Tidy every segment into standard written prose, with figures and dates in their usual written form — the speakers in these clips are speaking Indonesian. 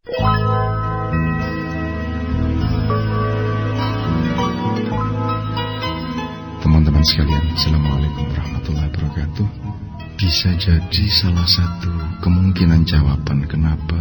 Teman-teman sekalian, Assalamualaikum warahmatullahi wabarakatuh. Bisa jadi salah satu kemungkinan jawaban kenapa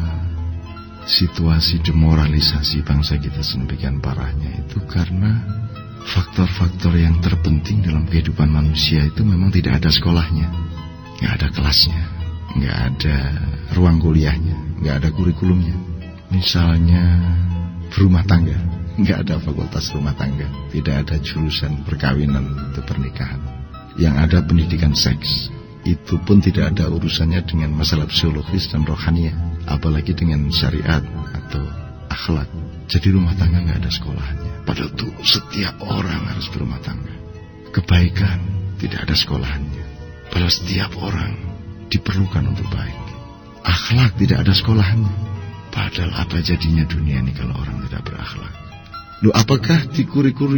situasi demoralisasi bangsa kita sedemikian parahnya itu karena faktor-faktor yang terpenting dalam kehidupan manusia itu memang tidak ada sekolahnya, nggak ada kelasnya, nggak ada ruang kuliahnya, nggak ada kurikulumnya. Misalnya berumah tangga, nggak ada fakultas rumah tangga, tidak ada jurusan perkawinan atau pernikahan. Yang ada pendidikan seks, itu pun tidak ada urusannya dengan masalah psikologis dan rohaniah, apalagi dengan syariat atau akhlak. Jadi rumah tangga nggak ada sekolahnya. Padahal itu setiap orang harus berumah tangga. Kebaikan tidak ada sekolahannya. Padahal setiap orang diperlukan untuk baik. Akhlak tidak ada sekolahannya. Padahal apa jadinya dunia ini kalau orang tidak berakhlak? Loh, apakah di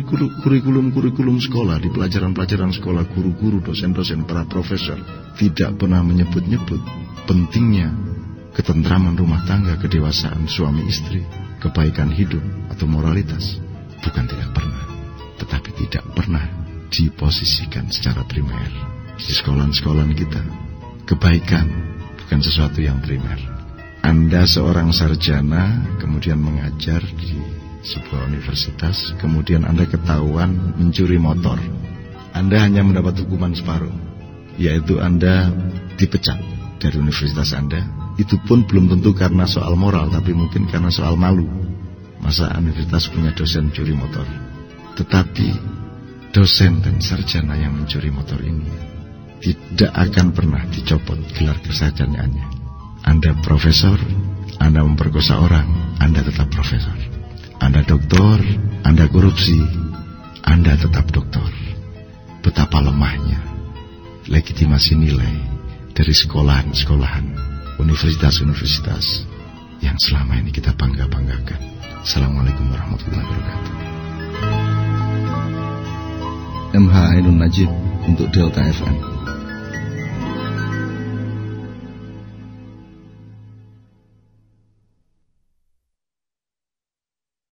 kurikulum sekolah, di pelajaran-pelajaran sekolah, guru-guru, dosen-dosen, para profesor tidak pernah menyebut-nyebut pentingnya ketentraman rumah tangga, kedewasaan suami istri, kebaikan hidup atau moralitas? Bukan tidak pernah, tetapi tidak pernah diposisikan secara primer. Di sekolah-sekolah kita, kebaikan bukan sesuatu yang primer. Anda seorang sarjana, kemudian mengajar di sebuah universitas, kemudian Anda ketahuan mencuri motor. Anda hanya mendapat hukuman separuh, yaitu Anda dipecat dari universitas Anda. Itu pun belum tentu karena soal moral, tapi mungkin karena soal malu. Masa universitas punya dosen curi motor? Tetapi dosen dan sarjana yang mencuri motor ini tidak akan pernah dicopot gelar kesarjanaannya. Anda profesor, Anda memperkosa orang, Anda tetap profesor. Anda doktor, Anda korupsi, Anda tetap doktor. Betapa lemahnya legitimasi nilai dari sekolahan-sekolahan, universitas-universitas yang selama ini kita bangga-banggakan. Assalamualaikum warahmatullahi wabarakatuh. MH Ainun Najib untuk Delta FM.